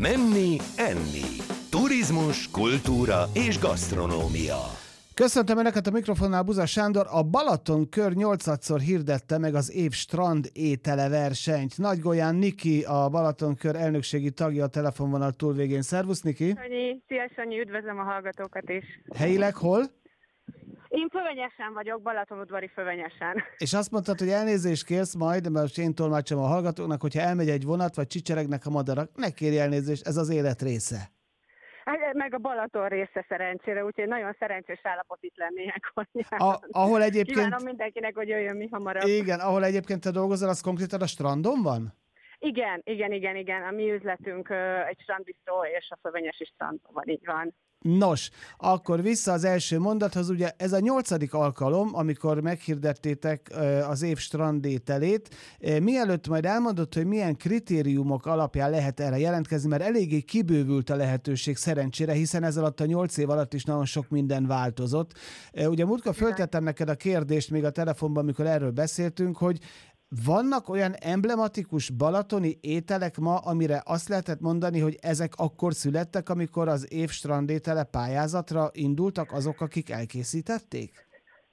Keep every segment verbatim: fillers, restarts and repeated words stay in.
Menni, enni. Turizmus, kultúra és gasztronómia. Köszöntöm Önöket a mikrofonnál, Buza Sándor. A Balaton kör nyolcadszor hirdette meg az év strand étele versenyt. Nagygolyán Niki, a Balaton kör elnökségi tagja, a telefonvonal túlvégén. Szervusz, Niki! Sanyi, szia Sanyi, üdvözlöm a hallgatókat is. Helyileg hol? Én Fővenyesen vagyok, Balatonudvari Fővenyesen. És azt mondtad, hogy elnézést kérsz majd, mert most én tolmácsolom a hallgatóknak, hogyha elmegy egy vonat, vagy csicseregnek a madarak, ne kérj elnézést, ez az élet része. Hát, meg a Balaton része szerencsére, úgyhogy nagyon szerencsés állapot itt lenni ilyenkor. A, ahol egyébként... Kívánom mindenkinek, hogy jöjjön mi hamarabb. Igen, ahol egyébként te dolgozol, az konkrétan a strandon van? Igen, igen, igen, igen. A mi üzletünk egy strandbisztró és a fővenyesi strandon van, így van. Nos, akkor vissza az első mondathoz, ugye ez a nyolcadik alkalom, amikor meghirdettétek az év strandételét. Mielőtt majd elmondod, hogy milyen kritériumok alapján lehet erre jelentkezni, mert eléggé kibővült a lehetőség szerencsére, hiszen ez alatt a nyolc év alatt is nagyon sok minden változott. Ugye múltkor föltettem neked a kérdést még a telefonban, amikor erről beszéltünk, hogy vannak olyan emblematikus balatoni ételek ma, amire azt lehetett mondani, hogy ezek akkor születtek, amikor az év strandétele pályázatra indultak azok, akik elkészítették?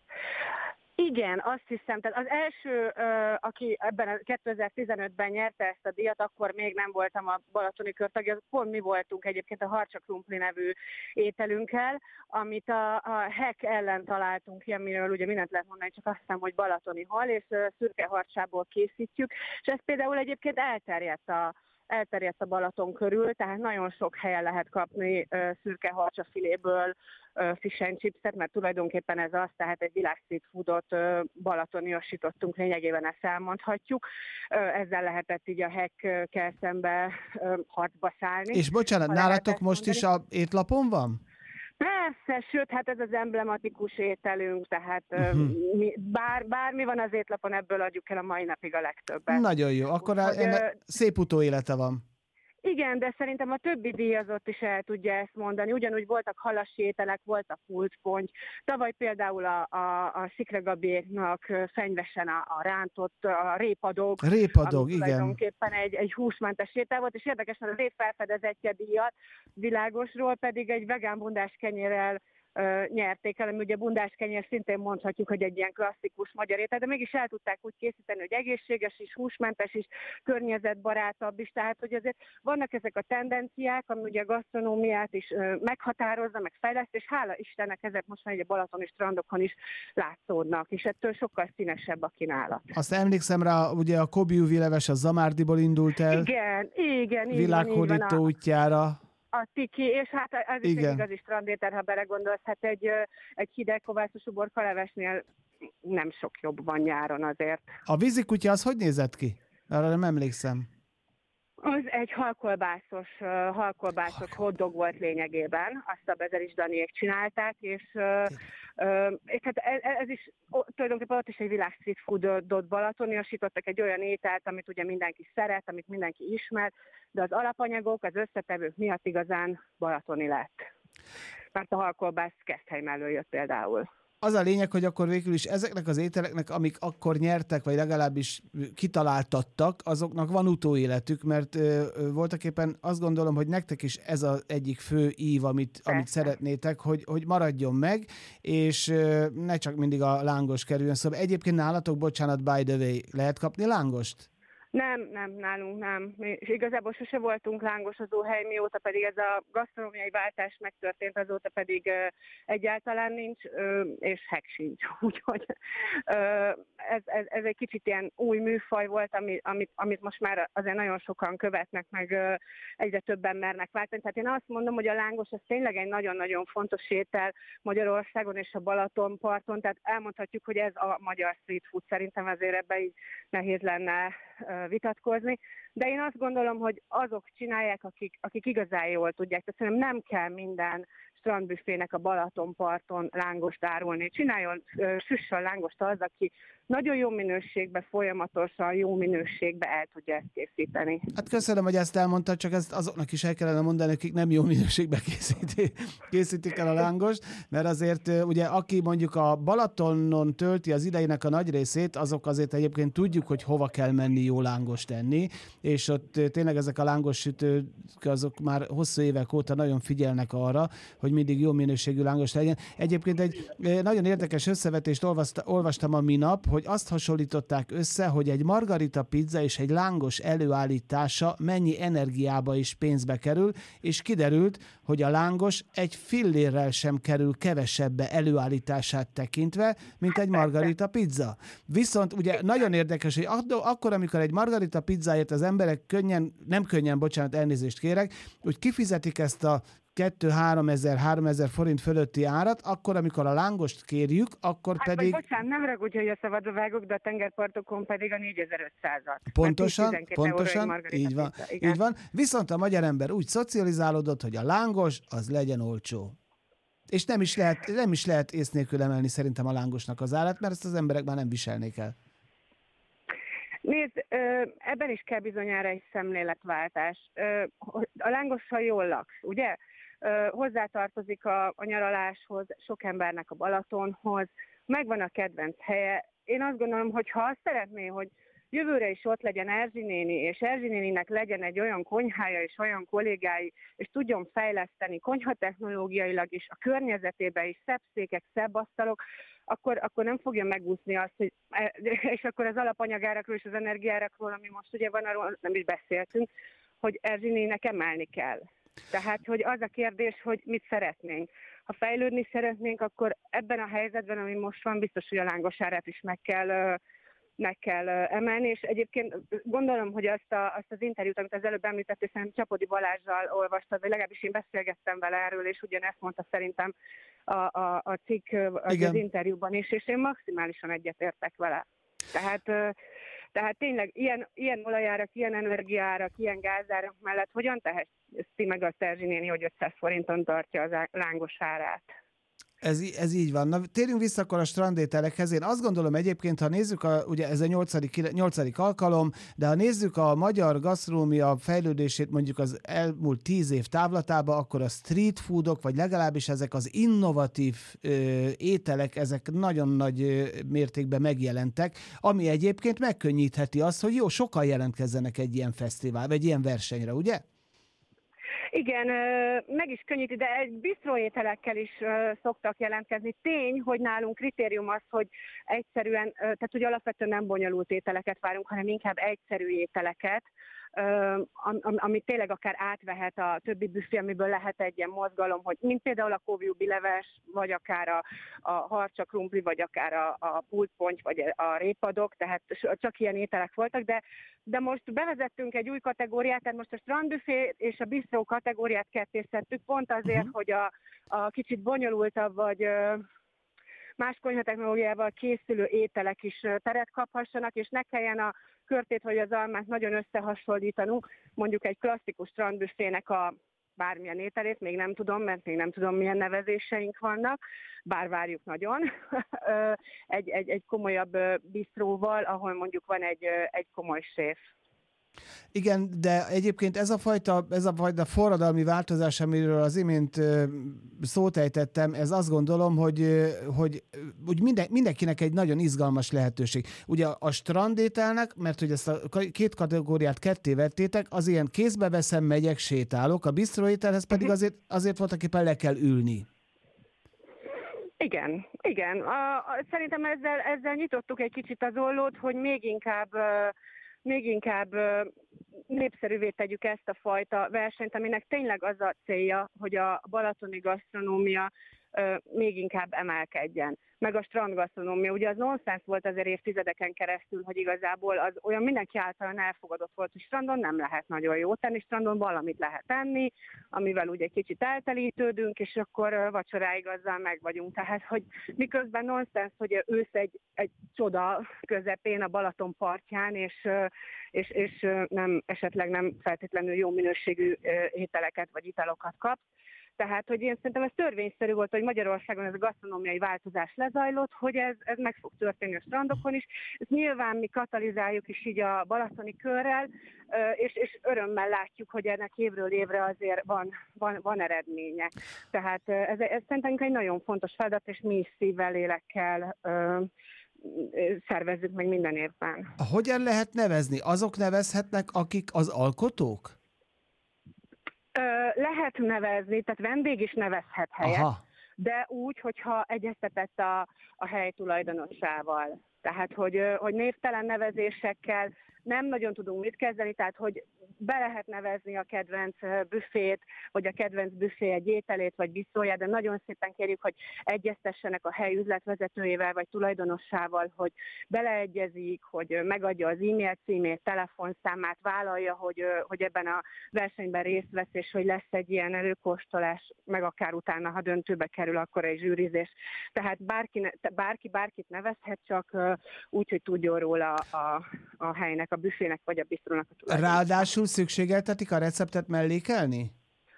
Igen, azt hiszem. Tehát az első, aki ebben a kétezer-tizenötben nyerte ezt a díjat, akkor még nem voltam a balatoni körtagja, pont mi voltunk egyébként a harcsa krumpli nevű ételünkkel, amit a, a hek ellen találtunk ki, amiről ugye mindent lehet mondani, csak azt hiszem, hogy balatoni hal, és szürke harcsából készítjük, és ez például egyébként elterjedt a elterjedt a Balaton körül, tehát nagyon sok helyen lehet kapni uh, szürke harcsafiléből uh, fish and chipset, mert tulajdonképpen ez az, tehát egy világ street foodot uh, balatoniasítottunk, lényegében ezt elmondhatjuk. Uh, ezzel lehetett így a hekkel szembe uh, harcba szállni. És bocsánat, nálatok most mondani. Is a étlapon van? Persze, sőt, hát ez az emblematikus ételünk, tehát uh-huh. mi, bár, bármi van az étlapon, ebből adjuk el a mai napig a legtöbbet. Nagyon jó, akkor Úgy, ennek hogy, szép utóélete van. Igen, de szerintem a többi díjazott is el tudja ezt mondani. Ugyanúgy voltak halasi ételek, volt a pultponty. Tavaly például a, a, a Szikregabiéknak fenyvesen a, a rántott, a répadog. Répadog, igen. Tulajdonképpen egy, egy húsmentes étel volt, és érdekesen az év felfedezetje díjat Világosról pedig egy vegán bundás kenyérrel nyerték el, ami ugye bundáskenyér szintén mondhatjuk, hogy egy ilyen klasszikus magyar étel, de mégis el tudták úgy készíteni, hogy egészséges is, húsmentes is, környezetbarátabb is, tehát hogy azért vannak ezek a tendenciák, ami ugye a gasztronómiát is meghatározza, meg fejleszt, és hála Istennek ezek most már egy a balatoni strandokon is látszódnak, és ettől sokkal színesebb a kínálat. Azt emlékszem rá, ugye a kobiúvi leves a Zamárdiból indult el. Igen, igen, világhódító útjára. A tiki, és hát ez is egy igazi strandétel, ha belegondolsz, hát egy, egy hideg kovászos uborkalevesnél nem sok jobb van nyáron azért. A vízikutya az hogy nézett ki? Arra nem emlékszem. Az egy halkolbászos, uh, halkolbászos hotdog volt lényegében, azt a Bezer Daniék csinálták, és, uh, uh, és hát ez, ez is tulajdonképpen ott is egy világ street foodot balatoniasítottak, egy olyan ételt, amit ugye mindenki szeret, amit mindenki ismer, de az alapanyagok, az összetevők miatt igazán balatoni lett. Mert a halkolbász Keszthely mellől jött például. Az a lényeg, hogy akkor végül is ezeknek az ételeknek, amik akkor nyertek, vagy legalábbis kitaláltattak, azoknak van utóéletük, mert ö, ö, voltaképpen azt gondolom, hogy nektek is ez az egyik fő ív, amit, amit szeretnétek, hogy, hogy maradjon meg, és ö, ne csak mindig a lángos kerüljön. Szóval egyébként nálatok, bocsánat, by the way, lehet kapni lángost? Nem, nem, nálunk nem. Mi, és igazából sose voltunk lángosozóhely, mióta pedig ez a gasztronómiai váltás megtörtént, azóta pedig uh, egyáltalán nincs, uh, és hek sincs. Úgyhogy uh, ez, ez, ez egy kicsit ilyen új műfaj volt, ami, amit, amit most már azért nagyon sokan követnek, meg uh, egyre többen mernek váltani. Tehát én azt mondom, hogy a lángos az tényleg egy nagyon-nagyon fontos étel Magyarországon és a Balatonparton, tehát elmondhatjuk, hogy ez a magyar street food. Szerintem azért ebben így nehéz lenne vitatkozni, de én azt gondolom, hogy azok csinálják, akik, akik igazán jól tudják. Tehát szerintem nem kell minden strandbüfének a Balatonparton lángost árulni. Csináljon, süssön lángost az, aki nagyon jó minőségben, folyamatosan jó minőségben el tudja ezt készíteni. Hát köszönöm, hogy ezt elmondtad, csak ezt azoknak is el kellene mondani, akik nem jó minőségben készítik, készítik el a lángost, mert azért ugye aki mondjuk a Balatonon tölti az idejének a nagy részét, azok azért egyébként tudjuk, hogy hova kell menni jó lángost enni, és ott tényleg ezek a lángos sütők azok már hosszú évek óta nagyon figyelnek arra, hogy mindig jó minőségű lángos legyen. Egyébként egy nagyon érdekes összevetést olvastam a minap, hogy azt hasonlították össze, hogy egy margarita pizza és egy lángos előállítása mennyi energiába és pénzbe kerül, és kiderült, hogy a lángos egy fillérrel sem kerül kevesebbe előállítását tekintve, mint egy margarita pizza. Viszont ugye nagyon érdekes, hogy akkor, amikor egy margarita pizzáért az emberek könnyen, nem könnyen, bocsánat, elnézést kérek, úgy kifizetik ezt a kettő-három ezer, három ezer forint fölötti árat, akkor, amikor a lángost kérjük, akkor hát, pedig... Vagy bocsánat, nem ragudj, hogy a szabadba vágok, de a tengerpartokon pedig a négyezer-ötszázat. Pontosan, pontosan, így van, így van. Viszont a magyar ember úgy szocializálódott, hogy a lángos az legyen olcsó. És nem is lehet, nem is lehet ész nélkül emelni szerintem a lángosnak az árát, mert ezt az emberek már nem viselnék el. Nézd, ebben is kell bizonyára egy szemléletváltás. A lángossal jól laksz, ugye? Hozzátartozik a, a nyaraláshoz, sok embernek a Balatonhoz, megvan a kedvenc helye. Én azt gondolom, hogy ha azt szeretné, hogy jövőre is ott legyen Erzsi néni, és Erzsi néninek legyen egy olyan konyhája és olyan kollégái, és tudjon fejleszteni konyhatechnológiailag is, a környezetében is szebb székek, szebb asztalok, akkor, akkor nem fogja megúszni azt, hogy, és akkor az alapanyagárakról és az energiárakról, ami most ugye van, arról nem is beszéltünk, hogy Erzsi néninek emelni kell. Tehát, hogy az a kérdés, hogy mit szeretnénk. Ha fejlődni szeretnénk, akkor ebben a helyzetben, ami most van, biztos, hogy a lángos árát is meg kell, meg kell emelni, és egyébként gondolom, hogy azt, a, azt az interjút, amit az előbb említett, szerintem Csapodi Balázssal olvastad, vagy legalábbis én beszélgettem vele erről, és ugyanezt mondta szerintem a, a, a cikk az, az interjúban is, és én maximálisan egyetértek vele. Tehát... Tehát tényleg ilyen, ilyen olajárak, ilyen energiaárak, ilyen gázárak mellett hogyan teheti meg a Erzsi néni, hogy ötszáz forinton tartja az lángos árát? Ez, ez így van. Na, térjünk vissza akkor a strandételekhez. Én azt gondolom egyébként, ha nézzük, a, ugye ez a nyolcadik, nyolcadik alkalom, de ha nézzük a magyar gasztronómia fejlődését mondjuk az elmúlt tíz év távlatába, akkor a street foodok, vagy legalábbis ezek az innovatív ö, ételek, ezek nagyon nagy ö, mértékben megjelentek, ami egyébként megkönnyítheti azt, hogy jó, sokan jelentkezzenek egy ilyen fesztivál, vagy ilyen versenyre, ugye? Igen, meg is könnyíti, de egy bistróételekkel is szoktak jelentkezni. Tény, hogy nálunk kritérium az, hogy egyszerűen, tehát hogy alapvetően nem bonyolult ételeket várunk, hanem inkább egyszerű ételeket, ami tényleg akár átvehet a többi büfé, amiből lehet egy ilyen mozgalom, hogy mint például a kóviubi leves, vagy akár a, a harcsa krumpli, vagy akár a, a pultponty, vagy a répadok, tehát csak ilyen ételek voltak, de, de most bevezettünk egy új kategóriát, tehát most a strandbüfé és a bistró kategóriát kettésztettük, pont azért, uh-huh. hogy a, a kicsit bonyolultabb, vagy más konyhatechnológiával készülő ételek is teret kaphassanak, és ne kelljen a körtét vagy az almát nagyon összehasonlítanunk, mondjuk egy klasszikus strandbüfének a bármilyen ételét, még nem tudom, mert még nem tudom, milyen nevezéseink vannak, bár várjuk nagyon, egy, egy, egy komolyabb bistróval, ahol mondjuk van egy, egy komoly séf. Igen, de egyébként ez a fajta, ez a fajta forradalmi változás, amiről az imént szót ejtettem, ez azt gondolom, hogy, hogy úgy minden, mindenkinek egy nagyon izgalmas lehetőség. Ugye a strandételnek, mert hogy ezt a két kategóriát ketté vettétek, az ilyen kézbe veszem, megyek, sétálok, a bistróételhez pedig azért, azért voltaképpen le kell ülni. Igen, igen. A, a, szerintem ezzel, ezzel nyitottuk egy kicsit az ollót, hogy még inkább még inkább népszerűvé tegyük ezt a fajta versenyt, aminek tényleg az a célja, hogy a balatoni gasztronómia még inkább emelkedjen. Meg a strandgasztronómia. Ugye az nonsens volt azért évtizedeken keresztül, hogy igazából az olyan mindenki általán elfogadott volt, hogy strandon nem lehet nagyon jó tenni, strandon valamit lehet enni, amivel ugye egy kicsit eltelítődünk, és akkor vacsoráig azzal meg vagyunk. Tehát, hogy miközben nonsens, hogy ősz egy, egy csoda közepén a Balaton partján, és, és, és nem, esetleg nem feltétlenül jó minőségű ételeket vagy italokat kapsz. Tehát, hogy én szerintem ez törvényszerű volt, hogy Magyarországon ez a gasztronómiai változás lezajlott, hogy ez, ez meg fog történni a strandokon is. Ezt nyilván mi katalizáljuk is így a balatoni körrel, és, és örömmel látjuk, hogy ennek évről évre azért van, van, van eredménye. Tehát ez, ez szerintem egy nagyon fontos feladat, és mi is szívvel, lélekkel szervezzük meg minden évben. Hogyan lehet nevezni? Azok nevezhetnek, akik az alkotók? Lehet nevezni, tehát vendég is nevezhet helyet, Aha. de úgy, hogyha egyeztetett a, a hely tulajdonossával. Tehát, hogy, hogy névtelen nevezésekkel nem nagyon tudunk mit kezdeni, tehát, hogy be lehet nevezni a kedvenc büfét, vagy a kedvenc büfé egy ételét, vagy viszóját, de nagyon szépen kérjük, hogy egyeztessenek a hely üzletvezetőjével, vagy tulajdonossával, hogy beleegyezik, hogy megadja az e-mail címét, telefonszámát, vállalja, hogy, hogy ebben a versenyben részt vesz, és hogy lesz egy ilyen előkóstolás, meg akár utána, ha döntőbe kerül, akkor egy zsűrizés. Tehát bárki, bárki bárkit nevezhet, csak úgy, hogy tudjon róla a, a helynek, a büfének, vagy a bistrónak a tulajdonosa. Ráadásul szükségeltetik a receptet mellékelni?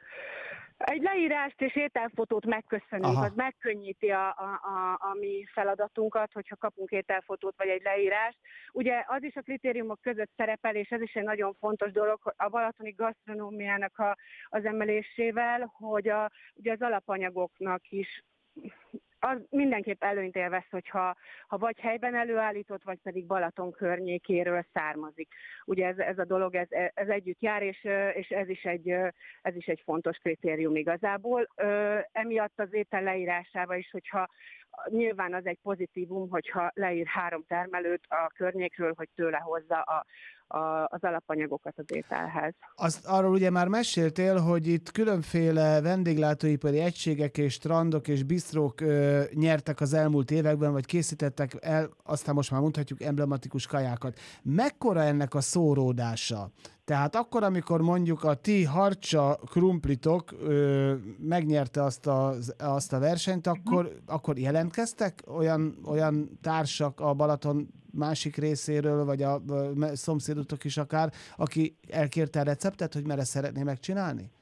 Egy leírást és ételfotót megköszönünk, Aha. az megkönnyíti a, a, a, a mi feladatunkat, hogyha kapunk ételfotót vagy egy leírást. Ugye az is a kritériumok között szerepel, és ez is egy nagyon fontos dolog a balatoni gasztronómiának a, az emelésével, hogy a, ugye az alapanyagoknak is az mindenképp előnyt élvez, hogyha ha vagy helyben előállított, vagy pedig Balaton környékéről származik. Ugye ez, ez a dolog, ez, ez együtt jár, és, és ez, is egy, ez is egy fontos kritérium igazából. Emiatt az étel leírásával is, hogyha nyilván az egy pozitívum, hogyha leír három termelőt a környékről, hogy tőle hozza a A, az alapanyagokat az ételhez. Azt arról ugye már meséltél, hogy itt különféle vendéglátóipari egységek és strandok és bistrók ö, nyertek az elmúlt években, vagy készítettek el, aztán most már mondhatjuk, emblematikus kajákat. Mekkora ennek a szóródása? Tehát akkor, amikor mondjuk a ti harcsa krumplitok ö, megnyerte azt a, azt a versenyt, akkor, uh-huh. akkor jelentkeztek olyan, olyan társak a Balaton másik részéről, vagy a szomszédotok is akár, aki elkérte a receptet, hogy merre szeretné megcsinálni?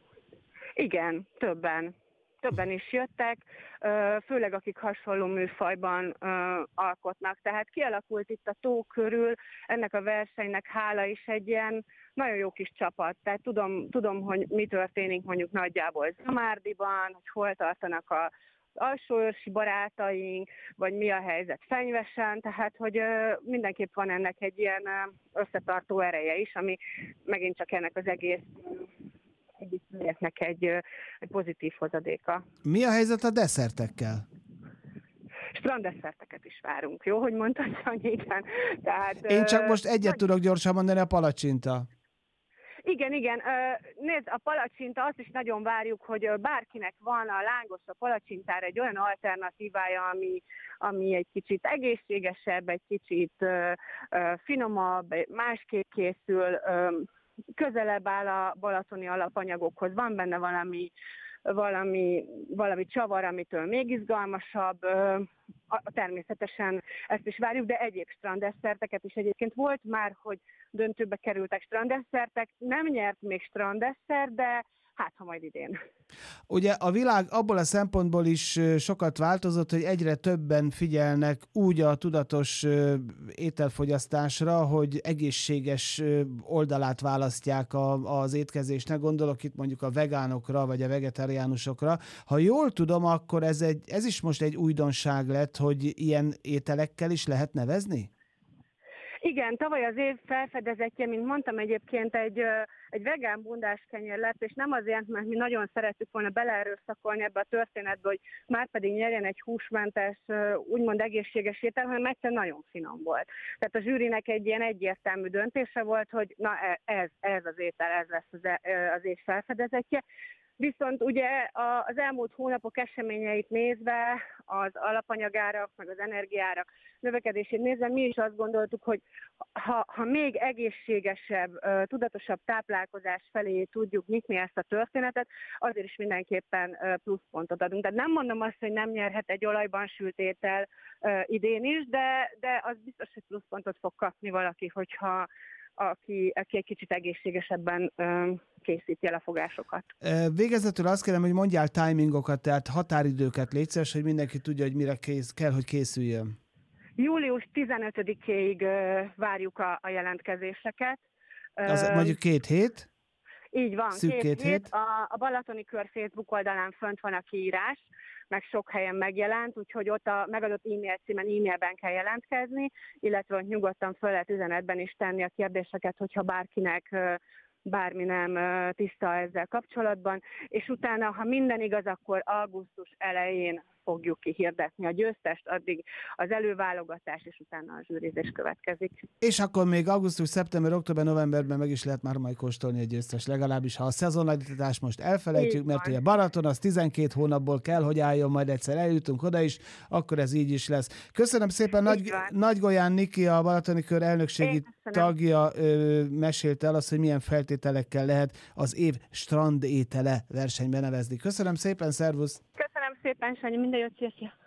Igen, többen. Többen is jöttek, főleg akik hasonló műfajban alkotnak. Tehát kialakult itt a tó körül, ennek a versenynek hála is egy ilyen nagyon jó kis csapat. Tehát tudom, tudom hogy mi történik mondjuk nagyjából Zamárdiban, hogy hol tartanak a alsóörsi barátaink, vagy mi a helyzet Fenyvesen, tehát hogy mindenképp van ennek egy ilyen összetartó ereje is, ami megint csak ennek az egész együttműködésnek egy, egy pozitív hozadéka. Mi a helyzet a desszertekkel? Stranddesszerteket is várunk, jó, hogy mondtad, Sanyi, igen. Tehát, Én csak most egyet nagy... tudok gyorsan mondani, a palacsinta. Igen, igen. Nézd, a palacsinta, azt is nagyon várjuk, hogy bárkinek van a lángos a palacsintára egy olyan alternatívája, ami, ami egy kicsit egészségesebb, egy kicsit finomabb, másképp készül, közelebb áll a balatoni alapanyagokhoz, van benne valami, valami, valami csavar, amitől még izgalmasabb, természetesen ezt is várjuk, de egyéb stranddesszerteket is egyébként volt már, hogy döntőbe kerültek stranddesszertek, nem nyert még stranddesszer, de hát ha majd idén. Ugye a világ abból a szempontból is sokat változott, hogy egyre többen figyelnek úgy a tudatos ételfogyasztásra, hogy egészséges oldalát választják a, az étkezésnek. Gondolok itt mondjuk a vegánokra, vagy a vegetariánusokra. Ha jól tudom, akkor ez, egy, ez is most egy újdonság lett, hogy ilyen ételekkel is lehet nevezni? Igen, tavaly az év felfedezetje, mint mondtam, egyébként egy, egy vegán bundáskenyér lett, és nem azért, mert mi nagyon szerettük volna beleerőszakolni ebbe a történetbe, hogy már pedig nyerjen egy húsmentes, úgymond egészséges étel, hanem egyszerűen nagyon finom volt. Tehát a zsűrinek egy ilyen egyértelmű döntése volt, hogy na ez, ez az étel, ez lesz az, az év felfedezetje. Viszont ugye az elmúlt hónapok eseményeit nézve, az alapanyagárak, meg az energiárak növekedését nézve, mi is azt gondoltuk, hogy ha, ha még egészségesebb, tudatosabb táplálkozás felé tudjuk nyitni ezt a történetet, azért is mindenképpen pluszpontot adunk. Tehát nem mondom azt, hogy nem nyerhet egy olajban sült étel idén is, de, de az biztos, hogy pluszpontot fog kapni valaki, hogyha Aki, aki egy kicsit egészségesebben ö, készíti el a fogásokat. Végezetül azt kérem, hogy mondjál timingokat, tehát határidőket, légy szíves, hogy mindenki tudja, hogy mire kész, kell, hogy készüljön. július tizenötödikéig ö, várjuk a, a jelentkezéseket. Az mondjuk két hét? Így van, Szűk két, két hét. hét. A, a Balatoni Kör Facebook oldalán fönt van a kiírás. meg sok helyen megjelent, úgyhogy ott a megadott e-mail címen e-mailben kell jelentkezni, illetve nyugodtan föl lehet üzenetben is tenni a kérdéseket, hogyha bárkinek bármi nem tiszta ezzel kapcsolatban, és utána, ha minden igaz, akkor augusztus elején fogjuk kihirdetni a győztest, addig az előválogatás, és utána a zsűrizés következik. És akkor még augusztus, szeptember, október, novemberben meg is lehet már majd kóstolni egy győztest, legalábbis ha a szezonalitást most elfelejtjük, mert ugye Balaton az tizenkét hónapból kell, hogy álljon, majd egyszer eljutunk oda is, akkor ez így is lesz. Köszönöm szépen, Nagy, Nagygolyán Niki, a Balatoni Kör elnökségi tagja ö, mesélte el azt, hogy milyen feltételekkel lehet az év strandétele versenyben nevezni. Köszönöm szépen, szervusz! Köszönöm szépen, Sanyi, minden jót, szia!